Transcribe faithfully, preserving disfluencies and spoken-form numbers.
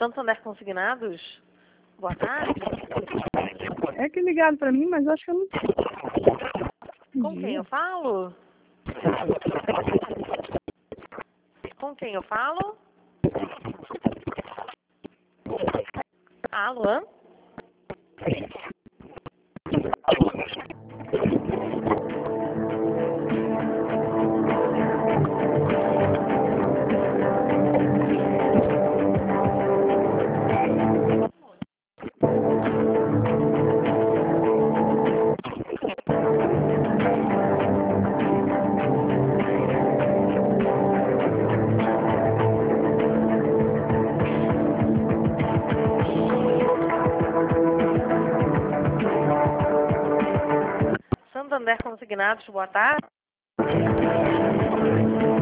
Santander Consignados? Boa tarde. É que ligaram pra mim, mas eu acho que eu não... Com quem eu falo? Com quem eu falo? Alô? Santander Consignados, boa tarde.